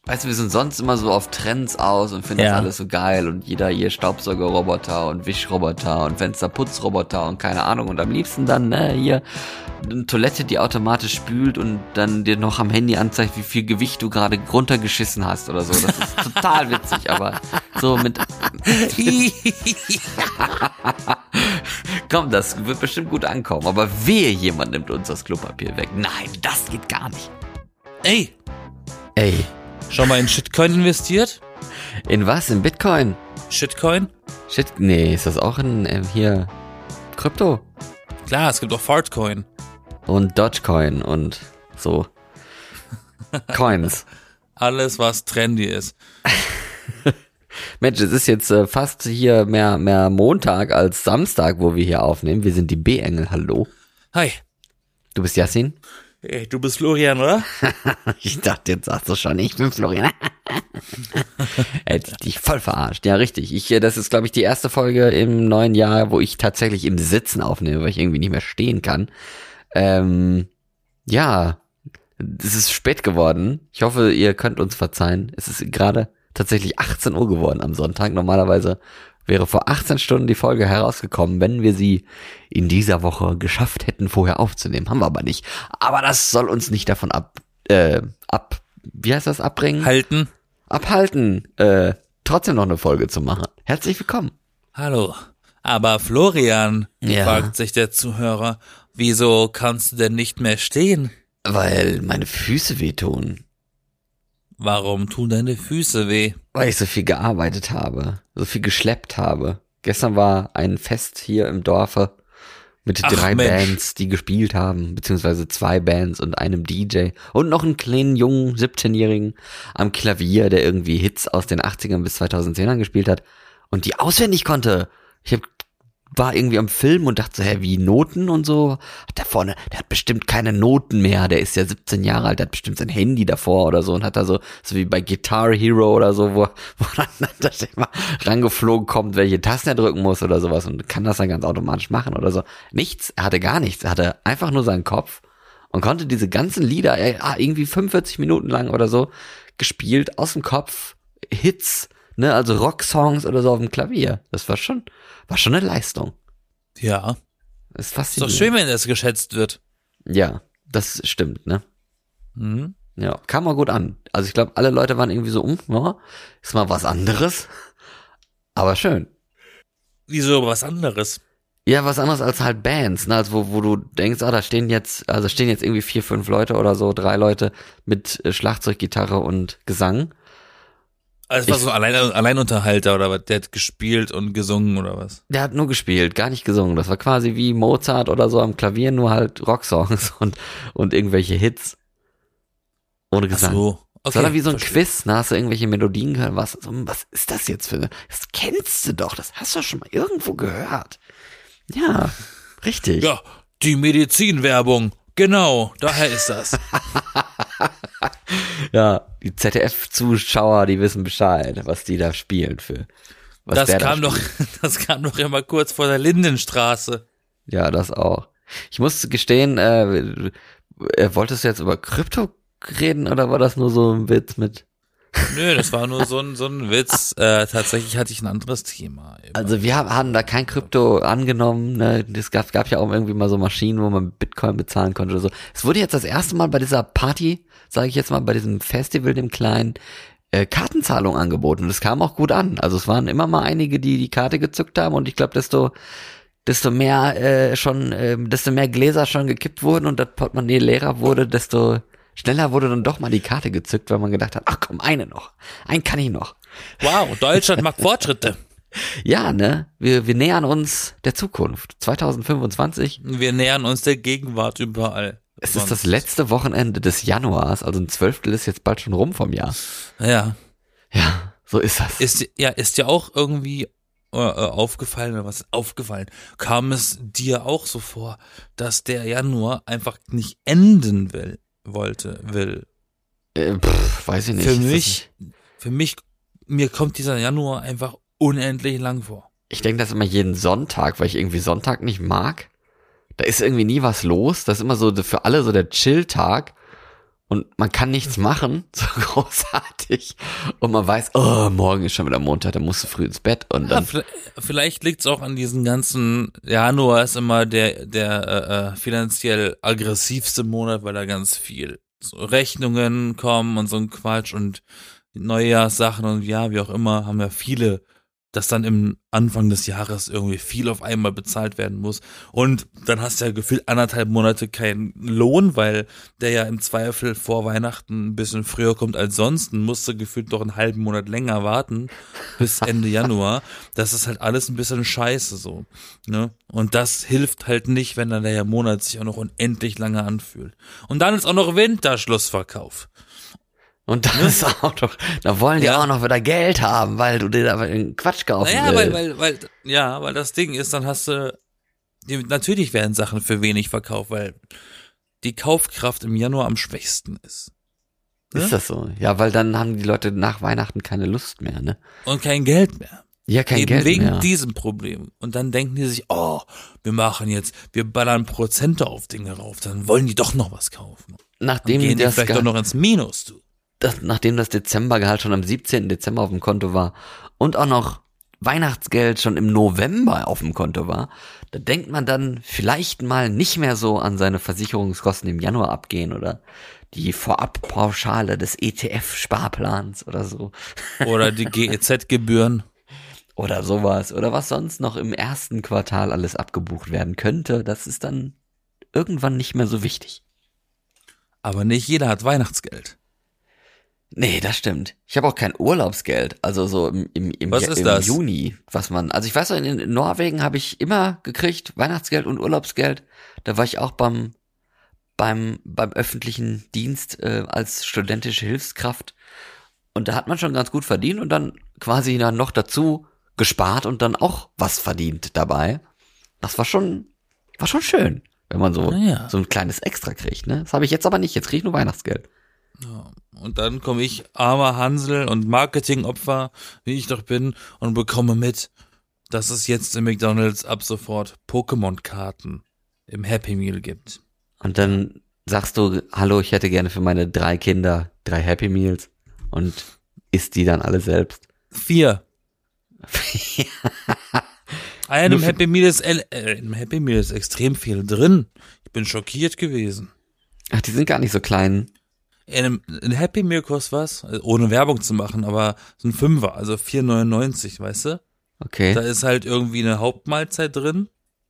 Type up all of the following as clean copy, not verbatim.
Weißt du, wir sind sonst immer so auf Trends aus und finden das alles so geil und jeder hier Staubsaugerroboter und Wischroboter und Fensterputzroboter und keine Ahnung und am liebsten dann, hier eine Toilette, die automatisch spült und dann dir noch am Handy anzeigt, wie viel Gewicht du gerade runtergeschissen hast oder so. Das ist total witzig, aber so mit... Komm, das wird bestimmt gut ankommen, aber wehe, jemand nimmt uns das Klopapier weg. Nein, das geht gar nicht. Ey. Schon mal in Shitcoin investiert? In was? In Bitcoin? Shitcoin? Nee, ist das auch in hier Krypto? Klar, es gibt auch Fartcoin. Und Dogecoin und so. Coins. Alles, was trendy ist. Mensch, es ist jetzt fast hier mehr Montag als Samstag, wo wir hier aufnehmen. Wir sind die B-Engel, hallo. Hi. Du bist Yassin? Hey, du bist Florian, oder? Ich dachte, jetzt sagst du schon, ich bin Florian. Hätte ich dich voll verarscht. Ja, richtig. Das ist, glaube ich, die erste Folge im neuen Jahr, wo ich tatsächlich im Sitzen aufnehme, weil ich irgendwie nicht mehr stehen kann. Ja, es ist spät geworden. Ich hoffe, ihr könnt uns verzeihen. Es ist gerade tatsächlich 18 Uhr geworden am Sonntag. Normalerweise wäre vor 18 Stunden die Folge herausgekommen, wenn wir sie in dieser Woche geschafft hätten, vorher aufzunehmen. Haben wir aber nicht. Aber das soll uns nicht davon wie heißt das, abbringen? Abhalten, trotzdem noch eine Folge zu machen. Herzlich willkommen. Hallo. Aber Florian, fragt sich der Zuhörer, wieso kannst du denn nicht mehr stehen? Weil meine Füße wehtun. Warum tun deine Füße weh? Weil ich so viel gearbeitet habe, so viel geschleppt habe. Gestern war ein Fest hier im Dorfe mit 3 Bands, die gespielt haben, beziehungsweise 2 Bands und einem DJ und noch einen kleinen jungen 17-Jährigen am Klavier, der irgendwie Hits aus den 80ern bis 2010ern gespielt hat und die auswendig konnte. War irgendwie am Film und dachte so, wie Noten und so. Der hat bestimmt keine Noten mehr, der ist ja 17 Jahre alt, der hat bestimmt sein Handy davor oder so und hat da so wie bei Guitar Hero oder so, wo dann das immer rangeflogen kommt, welche Tasten er drücken muss oder sowas und kann das dann ganz automatisch machen oder so. Nichts, er hatte gar nichts, er hatte einfach nur seinen Kopf und konnte diese ganzen Lieder, irgendwie 45 Minuten lang oder so, gespielt, aus dem Kopf, Hits, ne, also Rocksongs oder so auf dem Klavier. Das war schon eine Leistung. Ja. Das ist faszinierend. Ist doch schön, wenn das geschätzt wird. Ja, das stimmt, ne? Mhm. Ja, kam mal gut an. Also ich glaube, alle Leute waren irgendwie so, ist mal was anderes. Aber schön. Wieso was anderes? Ja, was anderes als halt Bands, ne? Also wo du denkst, da stehen jetzt irgendwie 4, 5 Leute oder so, 3 Leute mit Schlagzeug, Gitarre und Gesang. Also es war so ein Alleinunterhalter oder was? Der hat gespielt und gesungen oder was? Der hat nur gespielt, gar nicht gesungen. Das war quasi wie Mozart oder so am Klavier, nur halt Rocksongs und irgendwelche Hits. Ohne Gesang. Ach so, okay. Das war dann wie so ein Quiz, ne? Hast du irgendwelche Melodien gehört? Was ist das jetzt für eine? Das kennst du doch, das hast du schon mal irgendwo gehört. Ja, richtig. Ja, die Medizinwerbung. Genau, daher ist das. Ja, die ZDF-Zuschauer, die wissen Bescheid, was die da spielen für. Das kam doch immer kurz vor der Lindenstraße. Ja, das auch. Ich muss gestehen, wolltest du jetzt über Krypto reden oder war das nur so ein Witz mit? Nö, das war nur so ein Witz. Tatsächlich hatte ich ein anderes Thema. Also wir haben da kein Krypto angenommen. Ne? Es gab ja auch irgendwie mal so Maschinen, wo man Bitcoin bezahlen konnte oder so. Es wurde jetzt das erste Mal bei dieser Party, sage ich jetzt mal, bei diesem Festival, dem kleinen, Kartenzahlung angeboten. Und es kam auch gut an. Also es waren immer mal einige, die die Karte gezückt haben. Und ich glaube, desto mehr Gläser schon gekippt wurden und das Portemonnaie leerer wurde, desto schneller wurde dann doch mal die Karte gezückt, weil man gedacht hat, ach komm, einen kann ich noch. Wow, Deutschland macht Fortschritte. Ja, ne, wir nähern uns der Zukunft, 2025. Wir nähern uns der Gegenwart überall. Es ist das letzte Wochenende des Januars, also ein 12. ist jetzt bald schon rum vom Jahr. Ja. Ja, so ist das. Ist dir auch irgendwie aufgefallen, oder was ist aufgefallen? Kam es dir auch so vor, dass der Januar einfach nicht enden will? Weiß ich nicht. Für mich, mir kommt dieser Januar einfach unendlich lang vor. Ich denke das immer jeden Sonntag, weil ich irgendwie Sonntag nicht mag. Da ist irgendwie nie was los. Das ist immer so für alle so der Chill-Tag. Und man kann nichts machen, so großartig. Und man weiß, oh, morgen ist schon wieder Montag, dann musst du früh ins Bett. Und dann vielleicht liegt's auch an diesen ganzen, Januar ist immer der finanziell aggressivste Monat, weil da ganz viel so Rechnungen kommen und so ein Quatsch und Neujahrssachen und ja, wie auch immer, haben ja viele, dass dann im Anfang des Jahres irgendwie viel auf einmal bezahlt werden muss. Und dann hast du ja gefühlt 1,5 Monate keinen Lohn, weil der ja im Zweifel vor Weihnachten ein bisschen früher kommt als sonst. Und musst du gefühlt doch einen halben Monat länger warten, bis Ende Januar. Das ist halt alles ein bisschen scheiße so. Ne? Und das hilft halt nicht, wenn dann der Monat sich auch noch unendlich lange anfühlt. Und dann ist auch noch Winterschlussverkauf. Und das ist auch noch, da wollen die auch noch wieder Geld haben, weil du dir da einen Quatsch kaufen willst. Weil das Ding ist, dann hast du, natürlich werden Sachen für wenig verkauft, weil die Kaufkraft im Januar am schwächsten ist. Ne? Ist das so? Ja, weil dann haben die Leute nach Weihnachten keine Lust mehr, ne? Und kein Geld mehr. Ja, kein Eben Geld wegen mehr. diesem Problem. Und dann denken die sich, wir ballern Prozente auf Dinge rauf, dann wollen die doch noch was kaufen. Nachdem gehen die das vielleicht doch noch ins Minus, du. Nachdem das Dezembergehalt schon am 17. Dezember auf dem Konto war und auch noch Weihnachtsgeld schon im November auf dem Konto war, da denkt man dann vielleicht mal nicht mehr so an seine Versicherungskosten im Januar abgehen oder die Vorabpauschale des ETF-Sparplans oder so. Oder die GEZ-Gebühren. Oder sowas. Oder was sonst noch im ersten Quartal alles abgebucht werden könnte. Das ist dann irgendwann nicht mehr so wichtig. Aber nicht jeder hat Weihnachtsgeld. Nee, das stimmt. Ich habe auch kein Urlaubsgeld, also so im Juni, also ich weiß noch, in Norwegen habe ich immer gekriegt, Weihnachtsgeld und Urlaubsgeld. Da war ich auch beim öffentlichen Dienst als studentische Hilfskraft und da hat man schon ganz gut verdient und dann quasi dann noch dazu gespart und dann auch was verdient dabei. Das war schon schön, wenn man so ein kleines Extra kriegt, ne? Das habe ich jetzt aber nicht, jetzt kriege ich nur Weihnachtsgeld. Ja. Und dann komme ich, armer Hansel und Marketingopfer, wie ich doch bin, und bekomme mit, dass es jetzt im McDonald's ab sofort Pokémon-Karten im Happy Meal gibt. Und dann sagst du, hallo, ich hätte gerne für meine 3 Kinder 3 Happy Meals und isst die dann alle selbst. 4. Im Happy Meal ist extrem viel drin. Ich bin schockiert gewesen. Ach, die sind gar nicht so klein. Ein Happy Meal kostet was, ohne Werbung zu machen, aber so ein 5er, also 4,99, weißt du? Okay. Da ist halt irgendwie eine Hauptmahlzeit drin.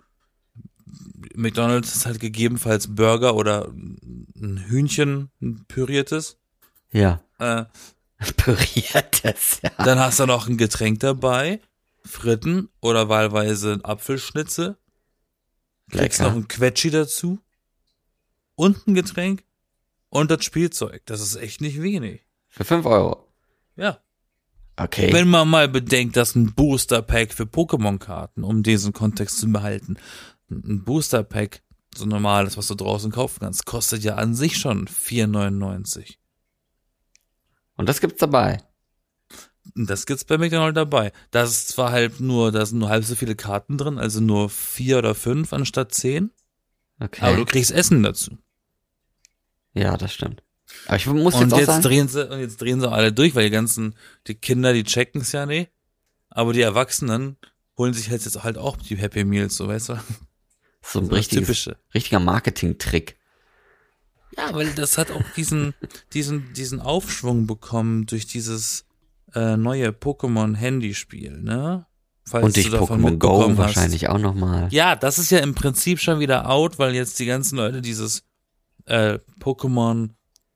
McDonald's ist halt gegebenenfalls Burger oder ein Hühnchen, ein püriertes. Ja. Püriertes, ja. Dann hast du noch ein Getränk dabei, Fritten oder wahlweise ein Apfelschnitzel. Kriegst noch ein Quetschi dazu und ein Getränk. Und das Spielzeug, das ist echt nicht wenig. Für 5 Euro? Ja. Okay. Wenn man mal bedenkt, dass ein Booster-Pack für Pokémon-Karten, um diesen Kontext zu behalten, ein Booster-Pack, so normales, was du draußen kaufen kannst, kostet ja an sich schon 4,99. Und das gibt's dabei? Und das gibt's bei McDonald's dabei. Da sind nur halb so viele Karten drin, also nur 4 oder 5 anstatt 10. Okay. Aber du kriegst Essen dazu. Ja, das stimmt. Aber ich muss jetzt auch sagen, jetzt drehen sie alle durch, weil die Kinder, die checken's ja nicht. Aber die Erwachsenen holen sich jetzt halt auch die Happy Meals, so, weißt du? So ein richtiger Marketing-Trick. Ja, weil das hat auch diesen Aufschwung bekommen durch dieses neue Pokémon-Handyspiel, ne? Falls und durch du davon Pokémon Go hast. wahrscheinlich auch nochmal. Ja, das ist ja im Prinzip schon wieder out, weil jetzt die ganzen Leute dieses Pokémon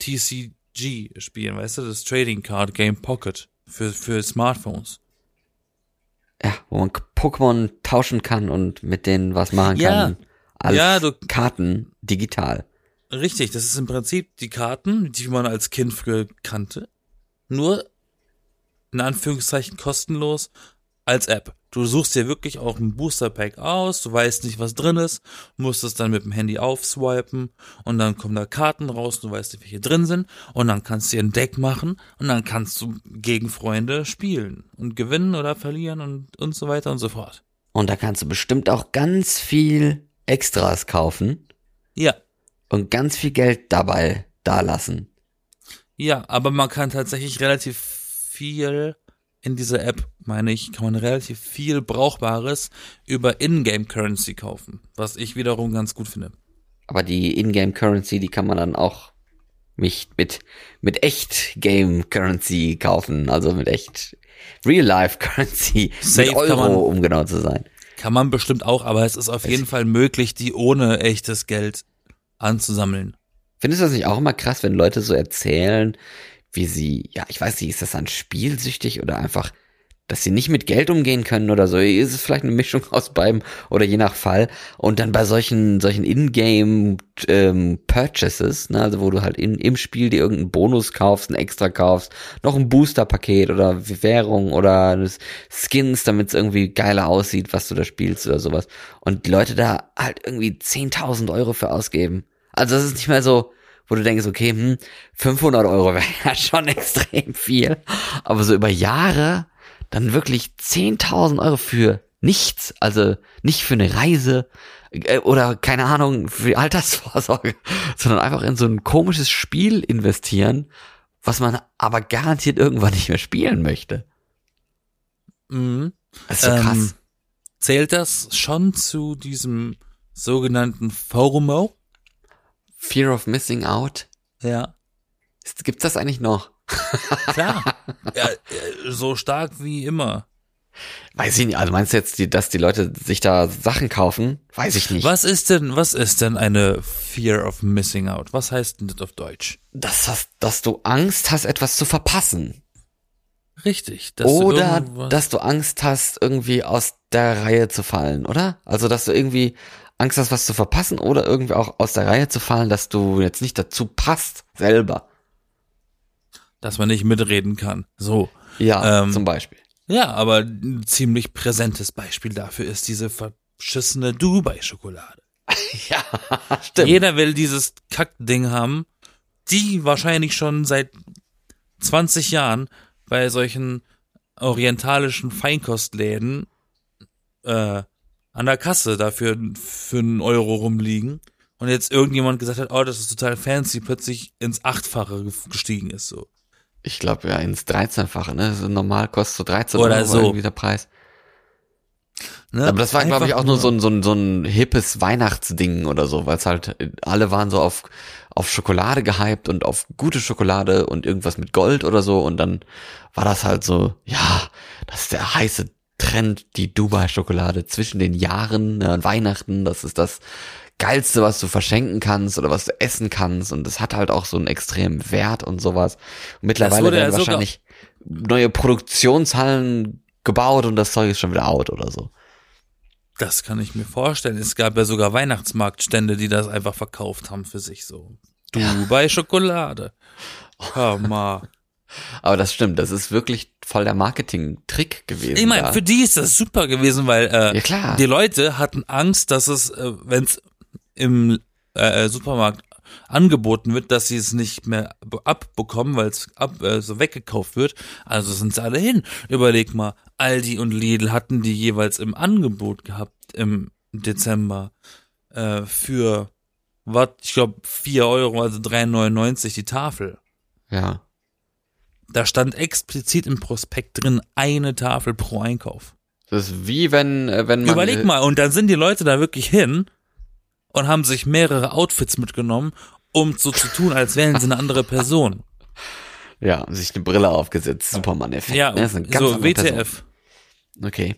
TCG spielen, weißt du, das Trading Card Game Pocket für Smartphones. Ja, wo man Pokémon tauschen kann und mit denen was machen kann. Als Karten digital. Richtig, das ist im Prinzip die Karten, die man als Kind früher kannte, nur in Anführungszeichen kostenlos als App. Du suchst dir wirklich auch ein Booster-Pack aus, du weißt nicht, was drin ist, musst es dann mit dem Handy aufswipen und dann kommen da Karten raus, du weißt nicht, welche drin sind und dann kannst du dir ein Deck machen und dann kannst du gegen Freunde spielen und gewinnen oder verlieren und so weiter und so fort. Und da kannst du bestimmt auch ganz viel Extras kaufen. Ja. Und ganz viel Geld dabei dalassen. Ja, aber man kann tatsächlich relativ viel in dieser App, meine ich, kann man relativ viel Brauchbares über Ingame-Currency kaufen, was ich wiederum ganz gut finde. Aber die Ingame-Currency, die kann man dann auch nicht mit echt Game-Currency kaufen, also mit echt Real-Life-Currency, mit Euro, um genau zu sein. Kann man bestimmt auch, aber es ist auf jeden Fall möglich, die ohne echtes Geld anzusammeln. Findest du das nicht auch immer krass, wenn Leute so erzählen, wie sie, ja, ich weiß nicht, ist das dann spielsüchtig oder einfach, dass sie nicht mit Geld umgehen können oder so? Ist es vielleicht eine Mischung aus beidem oder je nach Fall? Und dann bei solchen Ingame Purchases, ne, also wo du halt im Spiel dir irgendeinen Bonus kaufst, einen extra kaufst, noch ein Booster-Paket oder Währung oder Skins, damit es irgendwie geiler aussieht, was du da spielst oder sowas. Und die Leute da halt irgendwie 10.000 Euro für ausgeben. Also das ist nicht mehr so, wo du denkst, okay, 500 Euro wäre ja schon extrem viel. Aber so über Jahre dann wirklich 10.000 Euro für nichts, also nicht für eine Reise oder keine Ahnung, für Altersvorsorge, sondern einfach in so ein komisches Spiel investieren, was man aber garantiert irgendwann nicht mehr spielen möchte. Mhm. Das ist so krass. Zählt das schon zu diesem sogenannten FOMO? Fear of Missing Out? Ja. Gibt's das eigentlich noch? Klar. Ja, so stark wie immer. Weiß ich nicht, also meinst du jetzt, dass die Leute sich da Sachen kaufen? Weiß ich nicht. Was ist denn eine Fear of Missing Out? Was heißt denn das auf Deutsch? Dass du Angst hast, etwas zu verpassen. Richtig. Oder dass du Angst hast, irgendwie aus der Reihe zu fallen, oder? Also, dass du irgendwie Angst hast, was zu verpassen oder irgendwie auch aus der Reihe zu fallen, dass du jetzt nicht dazu passt, selber. Dass man nicht mitreden kann. So. Ja, zum Beispiel. Ja, aber ein ziemlich präsentes Beispiel dafür ist diese verschissene Dubai-Schokolade. Ja, stimmt. Jeder will dieses Kackding haben, die wahrscheinlich schon seit 20 Jahren bei solchen orientalischen Feinkostläden an der Kasse dafür für einen Euro rumliegen und jetzt irgendjemand gesagt hat, oh, das ist total fancy, plötzlich ins 8-fache gestiegen ist, so. Ich glaube, ja, ins 13-fache, ne? Also normal kostet so 13 oder Euro so. irgendwie der Preis. Ne? Aber das war, glaube ich, auch nur so ein hippes Weihnachtsding oder so, weil es halt, alle waren so auf Schokolade gehypt und auf gute Schokolade und irgendwas mit Gold oder so und dann war das halt so, ja, das ist der heiße Trend, die Dubai-Schokolade zwischen den Jahren, ne, und Weihnachten, das ist das Geilste, was du verschenken kannst oder was du essen kannst und es hat halt auch so einen extremen Wert und sowas. Und mittlerweile werden wahrscheinlich neue Produktionshallen gebaut und das Zeug ist schon wieder out oder so. Das kann ich mir vorstellen. Es gab ja sogar Weihnachtsmarktstände, die das einfach verkauft haben für sich so. Dubai-Schokolade. Hör mal. Aber das stimmt, das ist wirklich voll der Marketing-Trick gewesen. Ich meine, für die ist das super gewesen, weil ja, klar. Die Leute hatten Angst, dass es, wenn es im Supermarkt angeboten wird, dass sie es nicht mehr abbekommen, weil es so weggekauft wird. Also sind sie alle hin. Überleg mal, Aldi und Lidl hatten die jeweils im Angebot gehabt im Dezember für, ich glaube 4 Euro, also 3,99 die Tafel. Ja. Da stand explizit im Prospekt drin, eine Tafel pro Einkauf. Das ist wie wenn man... Überleg mal, und dann sind die Leute da wirklich hin und haben sich mehrere Outfits mitgenommen, um so zu tun, als wären sie eine andere Person. Ja, sich eine Brille aufgesetzt, Superman-Effekt. Ja, ne? so WTF. Person. Okay.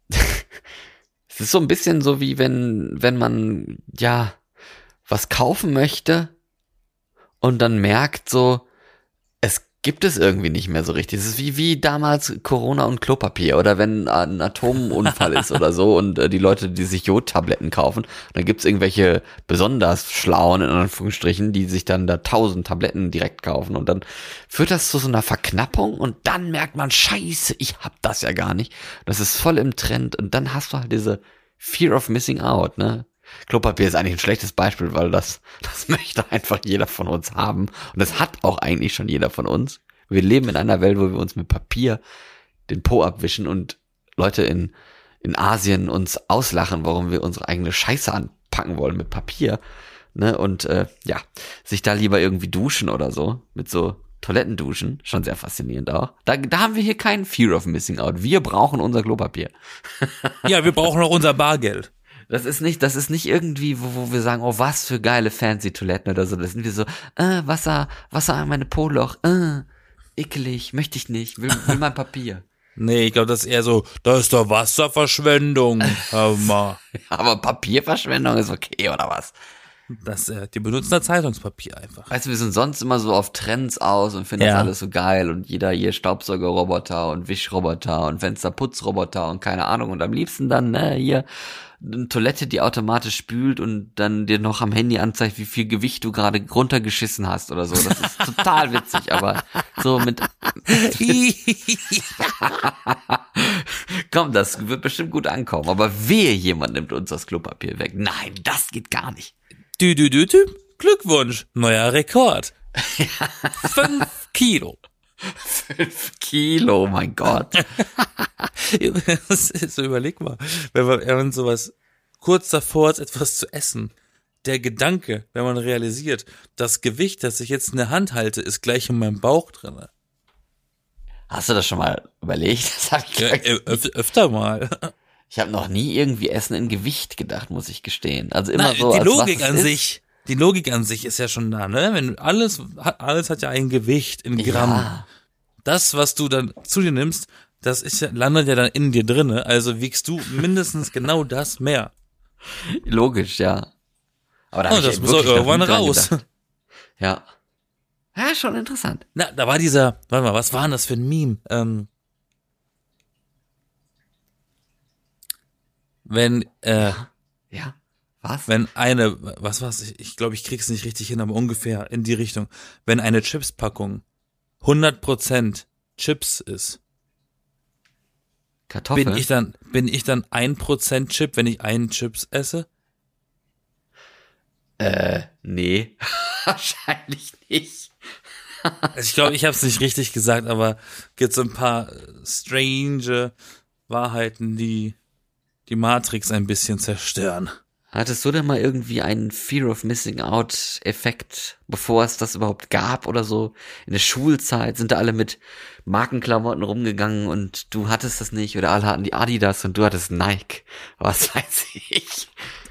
Es ist so ein bisschen so wie wenn man, ja, was kaufen möchte und dann merkt so, es gibt es irgendwie nicht mehr so richtig. Es ist wie damals Corona und Klopapier oder wenn ein Atomunfall ist oder so und die Leute, die sich Jodtabletten kaufen, dann gibt's irgendwelche besonders Schlauen, in Anführungsstrichen, die sich dann da 1000 Tabletten direkt kaufen und dann führt das zu so einer Verknappung und dann merkt man, scheiße, ich hab das ja gar nicht. Das ist voll im Trend und dann hast du halt diese Fear of Missing Out, ne? Klopapier ist eigentlich ein schlechtes Beispiel, weil das möchte einfach jeder von uns haben. Und das hat auch eigentlich schon jeder von uns. Wir leben in einer Welt, wo wir uns mit Papier den Po abwischen und Leute in Asien uns auslachen, warum wir unsere eigene Scheiße anpacken wollen mit Papier. Ne? Und ja, sich da lieber irgendwie duschen oder so mit so Toilettenduschen, schon sehr faszinierend auch. Da haben wir hier keinen Fear of Missing Out. Wir brauchen unser Klopapier. Ja, wir brauchen auch unser Bargeld. Das ist nicht irgendwie, wo wir sagen, oh, was für geile fancy Toiletten oder so. Das sind wir so, Wasser an meine Po-Loch, ekelig, möchte ich nicht, will mein Papier. Nee, ich glaube, das ist eher so, das ist doch Wasserverschwendung. Aber Papierverschwendung ist okay, oder was? Die benutzen da Zeitungspapier einfach. Weißt du, wir sind sonst immer so auf Trends aus und finden das alles so geil und jeder hier Staubsaugerroboter und Wischroboter und Fensterputzroboter und keine Ahnung und am liebsten dann, hier eine Toilette, die automatisch spült und dann dir noch am Handy anzeigt, wie viel Gewicht du gerade runtergeschissen hast oder so. Das ist total witzig, aber so mit komm, das wird bestimmt gut ankommen, aber wehe, jemand nimmt uns das Klopapier weg. Nein, das geht gar nicht. Glückwunsch, neuer Rekord. 5 Kilo. 5 Kilo, mein Gott. So überleg mal, wenn man sowas kurz davor ist, etwas zu essen, der Gedanke, wenn man realisiert, das Gewicht, das ich jetzt in der Hand halte, ist gleich in meinem Bauch drin. Hast du das schon mal überlegt? Das hab ich öfter mal. Ich habe noch nie irgendwie Essen in Gewicht gedacht, muss ich gestehen. Also immer so. Die Logik an sich ist ja schon da, ne? Wenn alles hat ja ein Gewicht in Gramm. Ja. Das, was du dann zu dir nimmst, landet ja dann in dir drinne. Also wiegst du mindestens genau das mehr. Logisch, ja. Aber da das muss auch irgendwann raus. Ja. Ja, schon interessant. Na, da war warte mal, was war denn das für ein Meme? Wenn, ja, was? Wenn ich glaube, ich krieg's nicht richtig hin, aber ungefähr in die Richtung. Wenn eine Chipspackung 100% Chips ist, Kartoffeln? bin ich dann 1% Chip, wenn ich einen Chips esse? Nee, wahrscheinlich nicht. Also ich glaube, ich habe es nicht richtig gesagt, aber gibt so ein paar strange Wahrheiten, die die Matrix ein bisschen zerstören. Hattest du denn mal irgendwie einen Fear of Missing Out Effekt, bevor es das überhaupt gab oder so? In der Schulzeit sind da alle mit Markenklamotten rumgegangen und du hattest das nicht oder alle hatten die Adidas und du hattest Nike. Was weiß ich?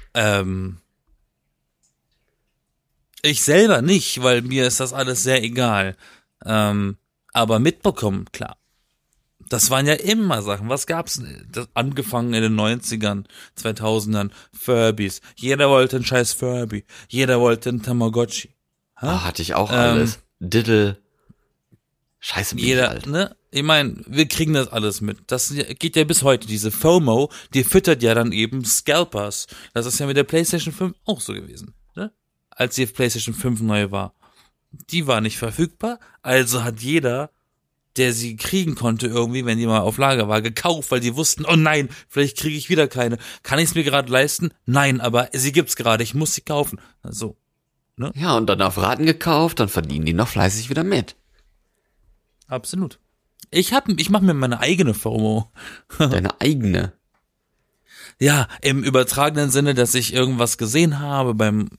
Ich selber nicht, weil mir ist das alles sehr egal. Aber mitbekommen, klar. Das waren ja immer Sachen. Was gab's? Angefangen in den 90ern, 2000ern, Furbies. Jeder wollte einen scheiß Furby. Jeder wollte einen Tamagotchi. Hatte ich auch alles. Diddle. Scheiße, bin ich alt. Ne? Ich meine, wir kriegen das alles mit. Das geht ja bis heute. Diese FOMO, die füttert ja dann eben Scalpers. Das ist ja mit der PlayStation 5 auch so gewesen. Ne? Als die PlayStation 5 neu war. Die war nicht verfügbar, also hat jeder, der sie kriegen konnte irgendwie, wenn die mal auf Lager war, gekauft, weil die wussten, oh nein, vielleicht kriege ich wieder keine. Kann ich es mir gerade leisten? Nein, aber sie gibt's gerade, ich muss sie kaufen. So. Ne? Ja, und dann auf Raten gekauft, dann verdienen die noch fleißig wieder mit. Absolut. Ich mache mir meine eigene FOMO. Deine eigene? Ja, im übertragenen Sinne, dass ich irgendwas gesehen habe beim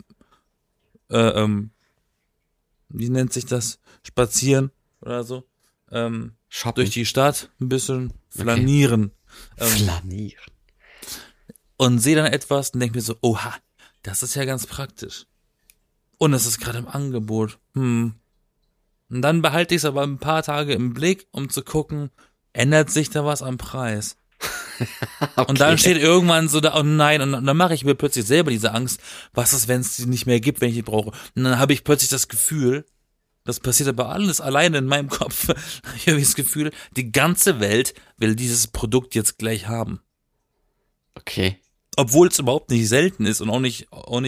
wie nennt sich das? Spazieren oder so. Durch die Stadt ein bisschen flanieren. Okay. Flanieren. Und sehe dann etwas und denke mir so, oha, das ist ja ganz praktisch. Und es ist gerade im Angebot. Und dann behalte ich es aber ein paar Tage im Blick, um zu gucken, ändert sich da was am Preis? Okay. Und dann steht irgendwann so da, oh nein, und dann mache ich mir plötzlich selber diese Angst, was ist, wenn es die nicht mehr gibt, wenn ich die brauche. Und dann habe ich plötzlich das Gefühl, das passiert aber alles alleine in meinem Kopf, ich habe das Gefühl, die ganze Welt will dieses Produkt jetzt gleich haben. Okay. Obwohl es überhaupt nicht selten ist und auch nicht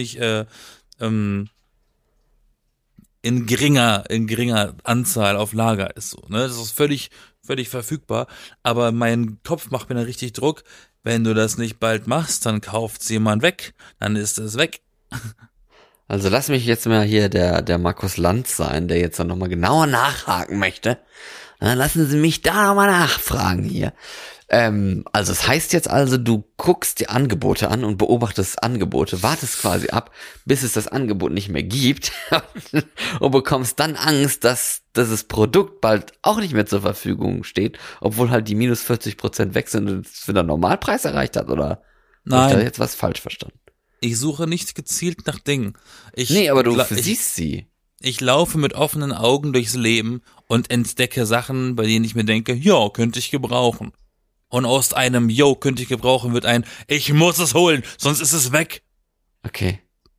in geringer Anzahl auf Lager ist so, ne? Das ist völlig verfügbar, aber mein Kopf macht mir dann richtig Druck, wenn du das nicht bald machst, dann kauft's jemand weg, dann ist es weg. Also lass mich jetzt mal hier der Markus Lanz sein, der jetzt dann nochmal genauer nachhaken möchte. Dann lassen Sie mich da nochmal nachfragen hier. Also es heißt jetzt also, du guckst die Angebote an und beobachtest Angebote, wartest quasi ab, bis es das Angebot nicht mehr gibt und bekommst dann Angst, dass das Produkt bald auch nicht mehr zur Verfügung steht, obwohl halt die minus 40% weg sind und es wieder Normalpreis erreicht hat, oder? Nein. Habe ich da jetzt was falsch verstanden? Ich suche nicht gezielt nach Dingen. Nee, aber du siehst sie. Ich laufe mit offenen Augen durchs Leben und entdecke Sachen, bei denen ich mir denke, ja, könnte ich gebrauchen. Und aus einem Yo, könnte ich gebrauchen, wird ein ich muss es holen, sonst ist es weg. Okay.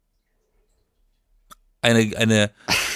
Eine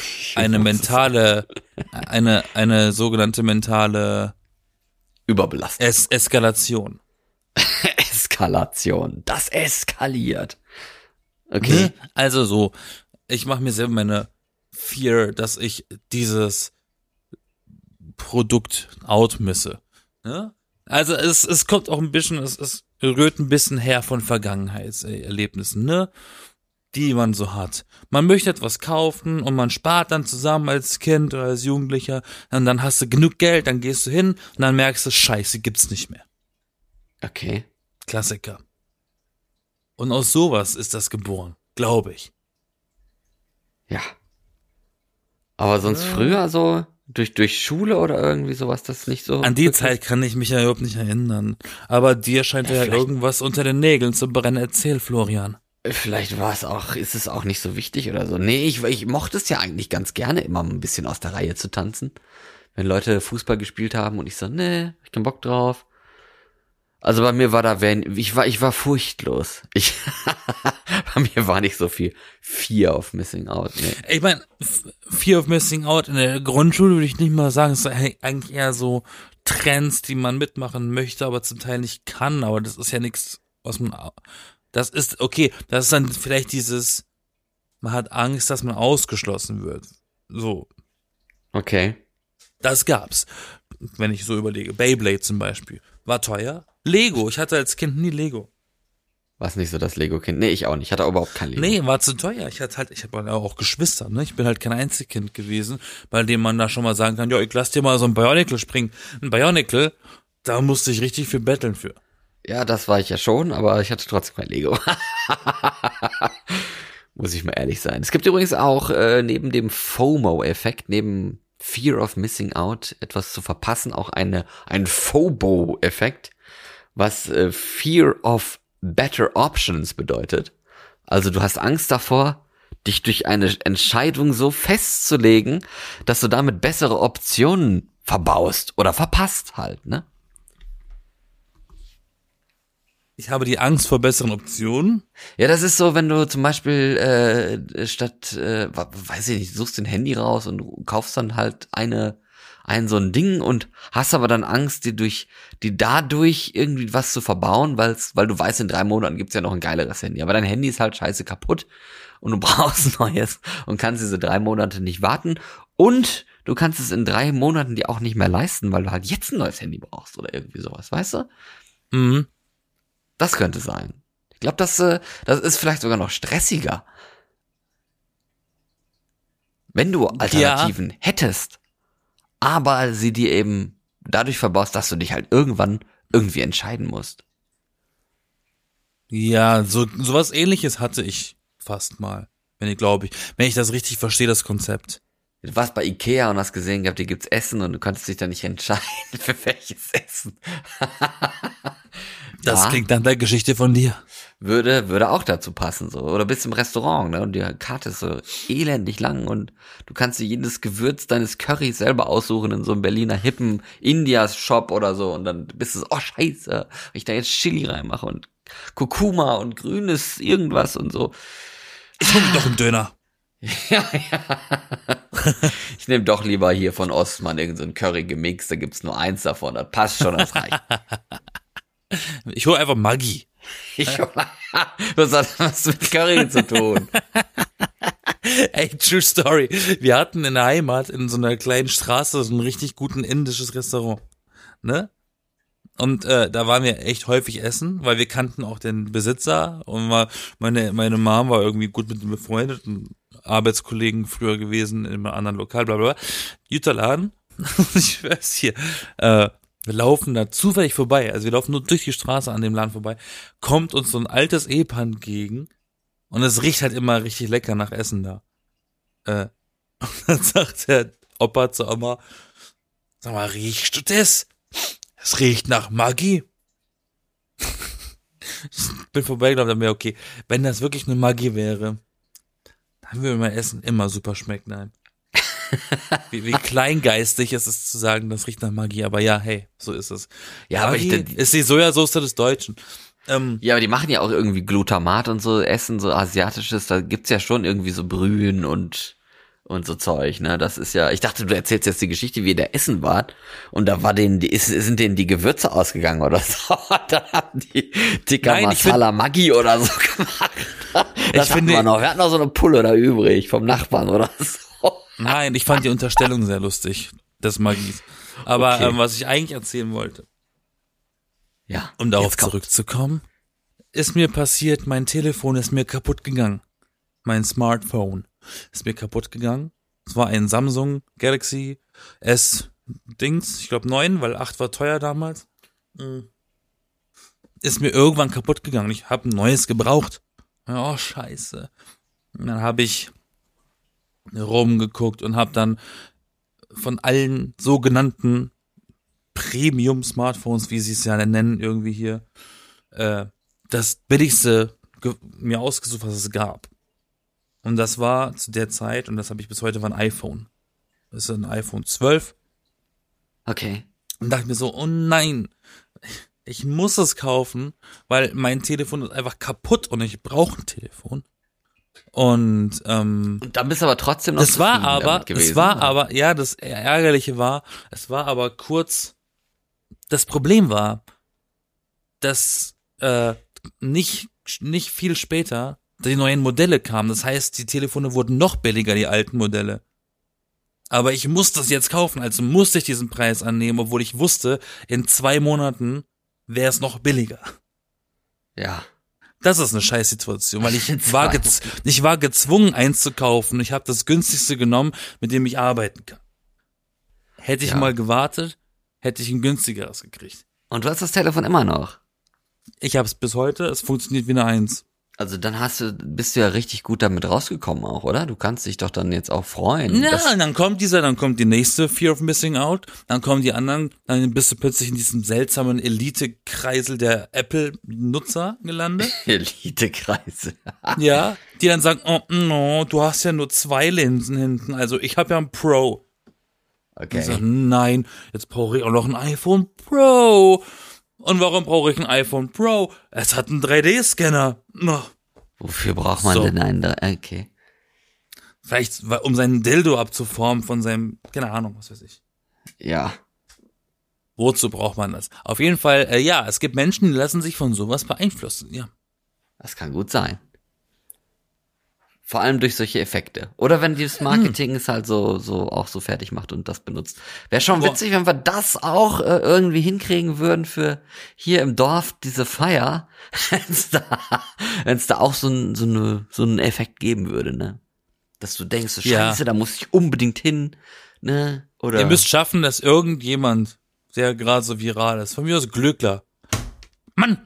sogenannte mentale Überbelastung. Eskalation. Eskalation. Das eskaliert. Okay. Ne? Also so, ich mache mir selber meine Fear, dass ich dieses Produkt outmisse. Ne? Also es kommt auch ein bisschen, es rührt ein bisschen her von Vergangenheitserlebnissen, ne? Die man so hat. Man möchte etwas kaufen und man spart dann zusammen als Kind oder als Jugendlicher und dann hast du genug Geld, dann gehst du hin und dann merkst du, Scheiße, gibt's nicht mehr. Okay. Klassiker. Und aus sowas ist das geboren, glaube ich. Ja. Aber sonst früher so durch Schule oder irgendwie sowas, das nicht so. An die Zeit kann ich mich ja überhaupt nicht erinnern. Aber dir scheint ja irgendwas unter den Nägeln zu brennen. Erzähl, Florian. Vielleicht ist es auch nicht so wichtig oder so. Nee, ich mochte es ja eigentlich ganz gerne, immer ein bisschen aus der Reihe zu tanzen. Wenn Leute Fußball gespielt haben und ich so, nee, ich hab keinen Bock drauf. Also bei mir war ich war furchtlos. Bei mir war nicht so viel Fear of Missing Out. Nee. Ich meine, Fear of Missing Out in der Grundschule würde ich nicht mal sagen, es ist eigentlich eher so Trends, die man mitmachen möchte, aber zum Teil nicht kann, aber das ist ja nichts, das ist dann vielleicht man hat Angst, dass man ausgeschlossen wird. So. Okay. Das gab's. Wenn ich so überlege. Beyblade zum Beispiel. War teuer. Lego. Ich hatte als Kind nie Lego. War's nicht so das Lego-Kind? Nee, ich auch nicht. Ich hatte überhaupt kein Lego. Nee, war zu teuer. Ich habe auch Geschwister, ne? Ich bin halt kein Einzelkind gewesen, bei dem man da schon mal sagen kann, ja, ich lass dir mal so ein Bionicle springen. Ein Bionicle, da musste ich richtig viel betteln für. Ja, das war ich ja schon, aber ich hatte trotzdem kein Lego. Muss ich mal ehrlich sein. Es gibt übrigens auch neben dem FOMO-Effekt, neben Fear of Missing Out, etwas zu verpassen, auch ein FOBO-Effekt, was Fear of Better Options bedeutet. Also du hast Angst davor, dich durch eine Entscheidung so festzulegen, dass du damit bessere Optionen verbaust oder verpasst halt, ne? Ich habe die Angst vor besseren Optionen. Ja, das ist so, wenn du zum Beispiel weiß ich nicht, suchst dein Handy raus und kaufst dann halt so ein Ding und hast aber dann Angst, die dadurch irgendwie was zu verbauen, weil du weißt, in 3 Monaten gibt's ja noch ein geileres Handy. Aber dein Handy ist halt scheiße kaputt und du brauchst ein neues und kannst diese 3 Monate nicht warten. Und du kannst es in 3 Monaten dir auch nicht mehr leisten, weil du halt jetzt ein neues Handy brauchst oder irgendwie sowas, weißt du? Mhm. Das könnte sein. Ich glaube, das ist vielleicht sogar noch stressiger. Wenn du Alternativen hättest, aber sie dir eben dadurch verbaust, dass du dich halt irgendwann irgendwie entscheiden musst. Ja, sowas Ähnliches hatte ich fast mal, wenn ich das richtig verstehe, das Konzept. Du warst bei Ikea und hast gesehen gehabt, hier gibt's Essen und du konntest dich dann nicht entscheiden, für welches Essen. Das klingt nach der Geschichte von dir. Würde auch dazu passen, so. Oder bist im Restaurant, ne, und die Karte ist so elendig lang und du kannst dir jedes Gewürz deines Currys selber aussuchen in so einem Berliner hippen Indias-Shop oder so und dann bist du so, oh scheiße, wenn ich da jetzt Chili reinmache und Kurkuma und grünes irgendwas und so. Ich hol mir doch einen Döner. Ja. Ich nehme doch lieber hier von Ostmann irgend so ein Curry gemixt, da gibt's nur eins davon, das passt schon, das reicht. Ich hole einfach Maggi. Was hat das mit Curry zu tun? Ey, true story. Wir hatten in der Heimat in so einer kleinen Straße so ein richtig guten indisches Restaurant, ne? Und da waren wir echt häufig essen, weil wir kannten auch den Besitzer und meine Mom war irgendwie gut mit ihm befreundet, ein Arbeitskollegen früher gewesen in einem anderen Lokal, bla bla bla. Guter Laden. Ich schwör's hier. Wir laufen da zufällig vorbei, also wir laufen nur durch die Straße an dem Laden vorbei, kommt uns so ein altes Ehepaar entgegen und es riecht halt immer richtig lecker nach Essen da. Und dann sagt der Opa zur Oma, sag mal, riechst du das? Es riecht nach Maggi. Ich bin vorbeigelaufen und dachte mir, okay, wenn das wirklich eine Maggi wäre, dann würde mein Essen immer super schmecken. Nein. Wie kleingeistig es ist zu sagen, das riecht nach Magie, aber ja, hey, so ist es. Ja, aber Magie ist die Sojasauce des Deutschen. Ja, aber die machen ja auch irgendwie Glutamat und so Essen, so asiatisches, da gibt's ja schon irgendwie so Brühen und so Zeug, ne? Das ist ja, ich dachte, du erzählst jetzt die Geschichte, wie ihr da essen wart und da sind denen die Gewürze ausgegangen oder so. Da haben die Tikka Masala Maggi oder so gemacht. Das hatten wir noch. Wir hatten noch so eine Pulle da übrig vom Nachbarn oder so. Nein, ich fand die Unterstellung sehr lustig, des Magies. Aber Okay. was ich eigentlich erzählen wollte, Ja. um darauf jetzt kommt. zurückzukommen, ist mir passiert, mein Telefon ist mir kaputt gegangen. Mein Smartphone ist mir kaputt gegangen. Es war ein Samsung Galaxy S Dings, ich glaube 9, weil 8 war teuer damals. Ist mir irgendwann kaputt gegangen. Ich habe ein neues gebraucht. Oh, scheiße. Und dann habe ich rumgeguckt und habe dann von allen sogenannten Premium-Smartphones, wie sie es ja nennen, irgendwie hier, das billigste mir ausgesucht, was es gab. Und das war zu der Zeit, und das habe ich bis heute, war ein iPhone. Das ist ein iPhone 12. Okay. Und dachte mir so, oh nein, ich muss es kaufen, weil mein Telefon ist einfach kaputt und ich brauche ein Telefon. Und Und dann bist du aber trotzdem noch das war zufrieden damit gewesen, oder? ja, das Ärgerliche war, es war aber kurz, das Problem war, dass nicht viel später die neuen Modelle kamen. Das heißt, die Telefone wurden noch billiger, die alten Modelle. Aber ich musste das jetzt kaufen, also musste ich diesen Preis annehmen, obwohl ich wusste, in 2 Monaten wäre es noch billiger. Ja. Das ist eine Scheißsituation, weil ich war gezwungen, eins zu kaufen. Ich habe das günstigste genommen, mit dem ich arbeiten kann. Hätte ich mal gewartet, hätte ich ein günstigeres gekriegt. Und du hast das Telefon immer noch. Ich habe es bis heute, es funktioniert wie eine 1. Also dann bist du ja richtig gut damit rausgekommen auch, oder? Du kannst dich doch dann jetzt auch freuen. Ja, und dann kommt die nächste Fear of Missing Out, dann kommen die anderen, dann bist du plötzlich in diesem seltsamen Elite-Kreisel der Apple-Nutzer gelandet. Elite-Kreise. Ja, die dann sagen, oh no, du hast ja nur 2 Linsen hinten, also ich habe ja ein Pro. Okay. Und ich sag, nein, jetzt brauche ich auch noch ein iPhone Pro. Und warum brauche ich ein iPhone Pro? Es hat einen 3D-Scanner. Oh. Wofür braucht man denn einen da? Okay. Vielleicht, um seinen Dildo abzuformen von seinem, keine Ahnung, was weiß ich. Ja. Wozu braucht man das? Auf jeden Fall, ja, es gibt Menschen, die lassen sich von sowas beeinflussen, ja. Das kann gut sein. Vor allem durch solche Effekte. Oder wenn dieses Marketing es halt so auch so fertig macht und das benutzt. Wäre schon witzig, wenn wir das auch irgendwie hinkriegen würden für hier im Dorf diese Feier, wenn's da auch so einen Effekt geben würde, ne? Dass du denkst, so, Scheiße, da muss ich unbedingt hin, ne? Oder Ihr müsst schaffen, dass irgendjemand, der gerade so viral ist, von mir aus Glöckler, Mann,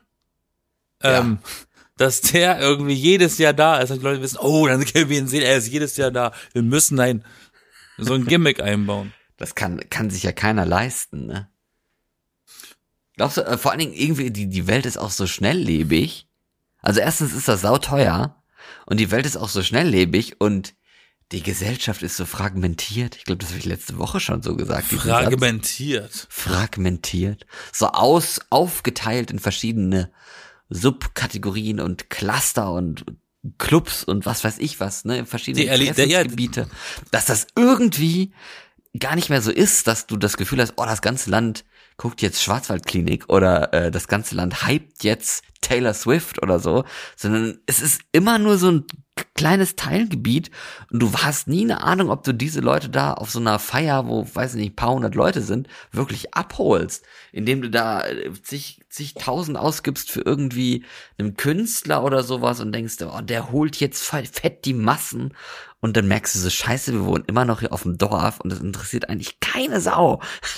dass der irgendwie jedes Jahr da ist und die Leute wissen, oh, dann können wir ihn sehen, er ist jedes Jahr da. Wir müssen so ein Gimmick einbauen. Das kann sich ja keiner leisten, ne? Glaubst du, vor allen Dingen irgendwie, die Welt ist auch so schnelllebig. Also erstens ist das sauteuer und die Welt ist auch so schnelllebig und die Gesellschaft ist so fragmentiert. Ich glaube, das habe ich letzte Woche schon so gesagt. Fragmentiert. So aufgeteilt in verschiedene Subkategorien und Cluster und Clubs und was weiß ich was, ne, verschiedene Interessensgebiete, dass das irgendwie gar nicht mehr so ist, dass du das Gefühl hast, oh, das ganze Land guckt jetzt Schwarzwaldklinik oder das ganze Land hypt jetzt Taylor Swift oder so, sondern es ist immer nur so ein kleines Teilgebiet und du hast nie eine Ahnung, ob du diese Leute da auf so einer Feier, wo, weiß ich nicht, ein paar hundert Leute sind, wirklich abholst, indem du da zigtausend ausgibst für irgendwie einen Künstler oder sowas und denkst, oh, der holt jetzt fett die Massen und dann merkst du so, scheiße, wir wohnen immer noch hier auf dem Dorf und das interessiert eigentlich keine Sau.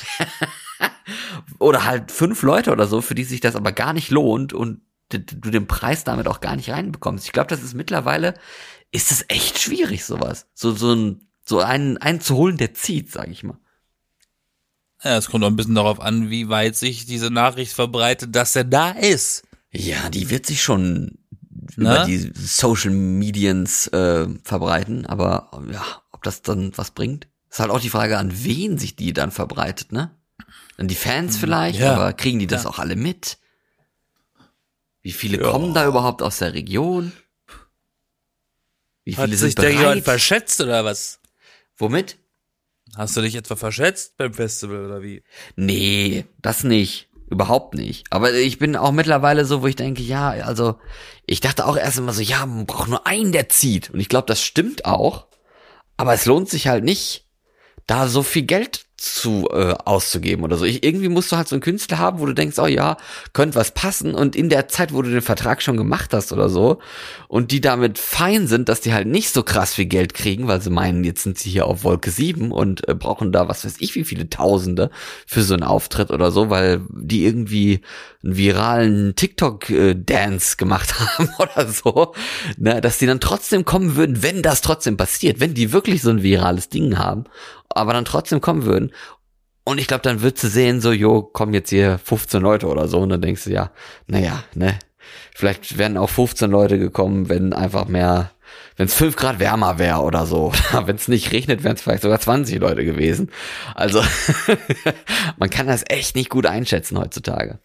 Oder halt 5 Leute oder so, für die sich das aber gar nicht lohnt und du den Preis damit auch gar nicht reinbekommst. Ich glaube, das ist mittlerweile, ist es echt schwierig, sowas. So einen zu holen, der zieht, sag ich mal. Ja, es kommt auch ein bisschen darauf an, wie weit sich diese Nachricht verbreitet, dass er da ist. Ja, die wird sich schon über die Social Medians verbreiten, aber ja, ob das dann was bringt, ist halt auch die Frage, an wen sich die dann verbreitet, ne? An die Fans vielleicht, aber kriegen die das auch alle mit? Wie viele kommen da überhaupt aus der Region? Wie viele Hat sind sich der bereit? jemand verschätzt oder was? Womit? Hast du dich etwa verschätzt beim Festival oder wie? Nee, das nicht. Überhaupt nicht. Aber ich bin auch mittlerweile so, wo ich denke, ja, also ich dachte auch erst immer so, ja, man braucht nur einen, der zieht. Und ich glaube, das stimmt auch. Aber es lohnt sich halt nicht, da so viel Geld auszugeben oder so. Irgendwie musst du halt so einen Künstler haben, wo du denkst, oh ja, könnte was passen, und in der Zeit, wo du den Vertrag schon gemacht hast oder so und die damit fein sind, dass die halt nicht so krass viel Geld kriegen, weil sie meinen, jetzt sind sie hier auf Wolke 7 und brauchen da was weiß ich wie viele Tausende für so einen Auftritt oder so, weil die irgendwie einen viralen TikTok-Dance gemacht haben oder so, ne, dass die dann trotzdem kommen würden, wenn das trotzdem passiert, wenn die wirklich so ein virales Ding haben, aber dann trotzdem kommen würden. Und ich glaube, dann würdest du sehen, so, jo, kommen jetzt hier 15 Leute oder so. Und dann denkst du, ja, naja, ne, vielleicht wären auch 15 Leute gekommen, wenn einfach mehr, wenn es 5 Grad wärmer wäre oder so. Wenn es nicht regnet, wären es vielleicht sogar 20 Leute gewesen. Also, man kann das echt nicht gut einschätzen heutzutage.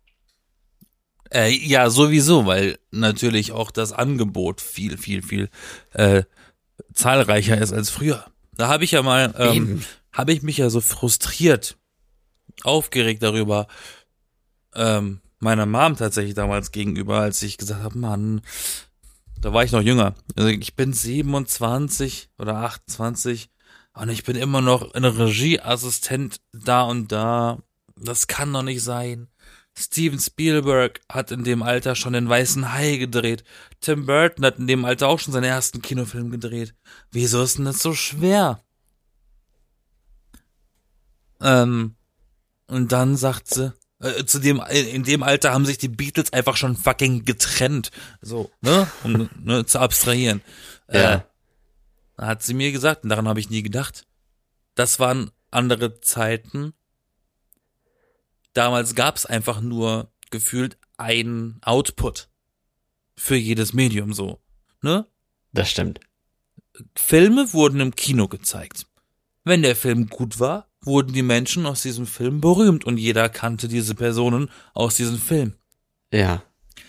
Ja, sowieso, weil natürlich auch das Angebot viel zahlreicher ist als früher. Da habe ich ja mal, habe ich mich ja so frustriert, aufgeregt darüber, meiner Mom tatsächlich damals gegenüber, als ich gesagt habe, Mann, da war ich noch jünger. Also ich bin 27 oder 28 und ich bin immer noch ein Regieassistent da und da. Das kann doch nicht sein. Steven Spielberg hat in dem Alter schon den Weißen Hai gedreht. Tim Burton hat in dem Alter auch schon seinen ersten Kinofilm gedreht. Wieso ist denn das so schwer? Und dann sagt sie, in dem Alter haben sich die Beatles einfach schon fucking getrennt. So, ne? Um zu abstrahieren. Ja. Hat sie mir gesagt, und daran habe ich nie gedacht. Das waren andere Zeiten. Damals gab es einfach nur gefühlt einen Output für jedes Medium, so, ne? Das stimmt. Filme wurden im Kino gezeigt. Wenn der Film gut war, wurden die Menschen aus diesem Film berühmt und jeder kannte diese Personen aus diesem Film. Ja.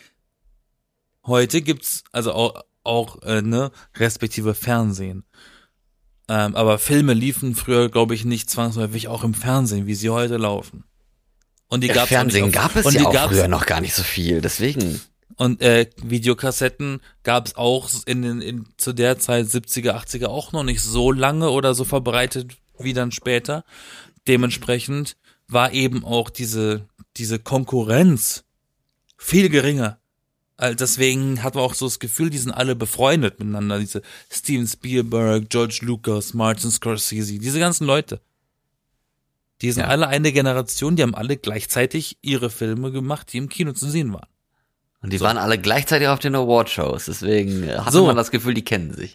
Heute gibt's also auch respektive Fernsehen. Aber Filme liefen früher, glaube ich, nicht zwangsläufig auch im Fernsehen, wie sie heute laufen. Und die gab's Fernsehen gab es ja auch früher noch gar nicht so viel, deswegen. Und Videokassetten gab's auch zu der Zeit 70er, 80er auch noch nicht so lange oder so verbreitet wie dann später. Dementsprechend war eben auch diese Konkurrenz viel geringer. Deswegen hat man auch so das Gefühl, die sind alle befreundet miteinander. Diese Steven Spielberg, George Lucas, Martin Scorsese, diese ganzen Leute. Die sind alle eine Generation, die haben alle gleichzeitig ihre Filme gemacht, die im Kino zu sehen waren. Und die waren alle gleichzeitig auf den Awardshows, deswegen hatte man das Gefühl, die kennen sich.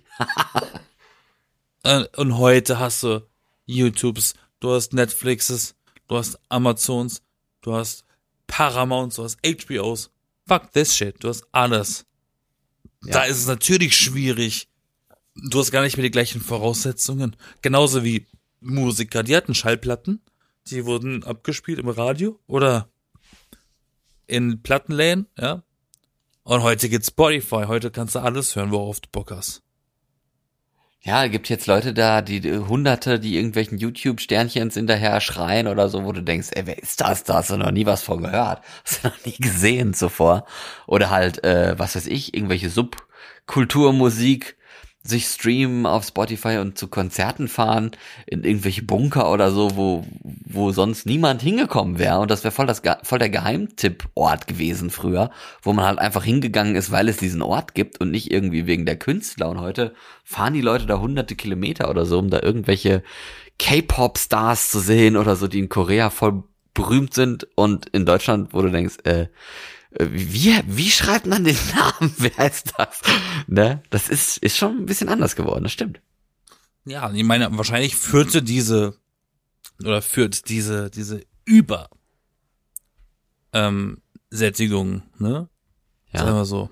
Und heute hast du YouTubes, du hast Netflixes, du hast Amazons, du hast Paramounts, du hast HBOs. Fuck this shit, du hast alles. Ja. Da ist es natürlich schwierig. Du hast gar nicht mehr die gleichen Voraussetzungen. Genauso wie Musiker, die hatten Schallplatten, die wurden abgespielt im Radio oder in Plattenläden, ja. Und heute gibt's Spotify, heute kannst du alles hören, worauf du Bock hast. Ja, gibt jetzt Leute da, die Hunderte, die irgendwelchen YouTube-Sternchens hinterher schreien oder so, wo du denkst, ey, wer ist das? Da hast du noch nie was von gehört. Hast du noch nie gesehen zuvor. Oder halt, was weiß ich, irgendwelche Subkulturmusik, sich streamen auf Spotify und zu Konzerten fahren in irgendwelche Bunker oder so, wo sonst niemand hingekommen wäre. Und das wäre voll der Geheimtipp-Ort gewesen früher, wo man halt einfach hingegangen ist, weil es diesen Ort gibt und nicht irgendwie wegen der Künstler. Und heute fahren die Leute da hunderte Kilometer oder so, um da irgendwelche K-Pop-Stars zu sehen oder so, die in Korea voll berühmt sind und in Deutschland, wo du denkst, wie schreibt man den Namen? Wer ist das? Ne? Das ist schon ein bisschen anders geworden, das stimmt. Ja, ich meine, wahrscheinlich führt diese Sättigung, ne? Ja. Sagen wir so,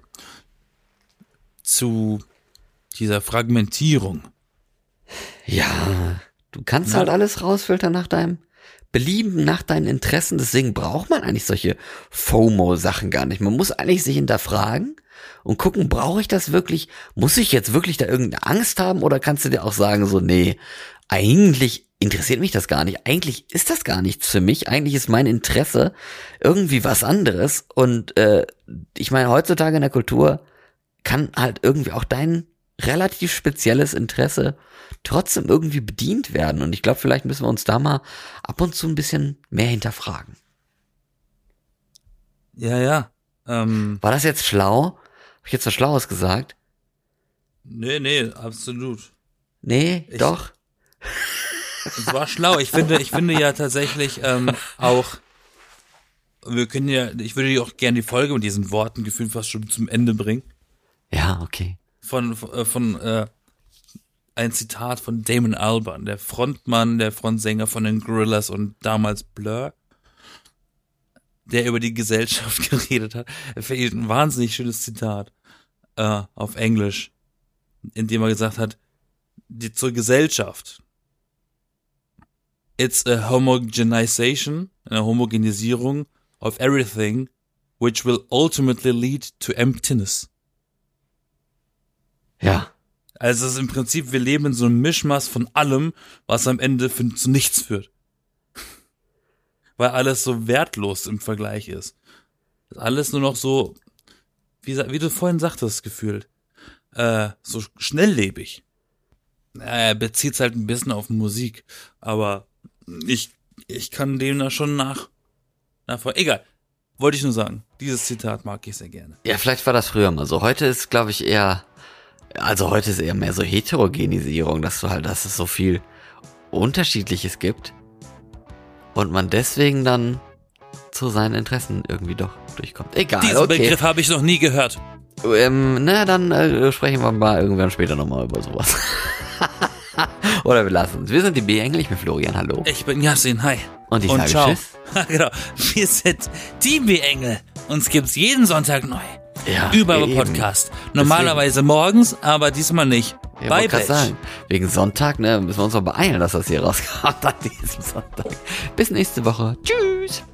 zu dieser Fragmentierung. Ja, du kannst halt alles rausfiltern nach deinem Belieben, nach deinen Interessen. Deswegen braucht man eigentlich solche FOMO-Sachen gar nicht. Man muss eigentlich sich hinterfragen und gucken, brauche ich das wirklich? Muss ich jetzt wirklich da irgendeine Angst haben? Oder kannst du dir auch sagen, so, nee, eigentlich interessiert mich das gar nicht. Eigentlich ist das gar nichts für mich. Eigentlich ist mein Interesse irgendwie was anderes. Und ich meine, heutzutage in der Kultur kann halt irgendwie auch dein relativ spezielles Interesse trotzdem irgendwie bedient werden. Und ich glaube, vielleicht müssen wir uns da mal ab und zu ein bisschen mehr hinterfragen. Ja. War das jetzt schlau? Habe ich jetzt was Schlaues gesagt? Nee, absolut. Nee, doch. Es war schlau. Ich finde ja tatsächlich auch, ich würde auch gerne die Folge mit diesen Worten gefühlt fast schon zum Ende bringen. Ja, okay. Von ein Zitat von Damon Albarn, der Frontmann, der Frontsänger von den Gorillaz und damals Blur, der über die Gesellschaft geredet hat. Ein wahnsinnig schönes Zitat auf Englisch, in dem er gesagt hat, zur Gesellschaft. It's a homogenization, eine Homogenisierung of everything, which will ultimately lead to emptiness. Ja. Also es ist im Prinzip, wir leben in so einem Mischmasch von allem, was am Ende zu nichts führt. Weil alles so wertlos im Vergleich ist. Alles nur noch so, wie du vorhin sagtest, gefühlt, so schnelllebig. Er bezieht es halt ein bisschen auf Musik, aber ich kann dem da schon nachfolgen. Egal, wollte ich nur sagen, dieses Zitat mag ich sehr gerne. Ja, vielleicht war das früher mal so. Heute ist, glaube ich, eher mehr so Heterogenisierung, dass es so viel Unterschiedliches gibt und man deswegen dann zu seinen Interessen irgendwie doch durchkommt. Egal, Diesen Begriff habe ich noch nie gehört. Dann sprechen wir mal irgendwann später nochmal über sowas. Oder wir lassen uns. Wir sind die B-Engel, ich bin Florian, hallo. Ich bin Yassin, hi. Und ich sage ciao. Tschüss. Genau, wir sind die B-Engel. Uns gibt's jeden Sonntag neu. Ja, Überall Podcast. Normalerweise morgens, aber diesmal nicht. Ja, Bye, Batch. Sagen, wegen Sonntag, müssen wir uns mal beeilen, dass das hier rauskommt an diesem Sonntag. Bis nächste Woche. Tschüss.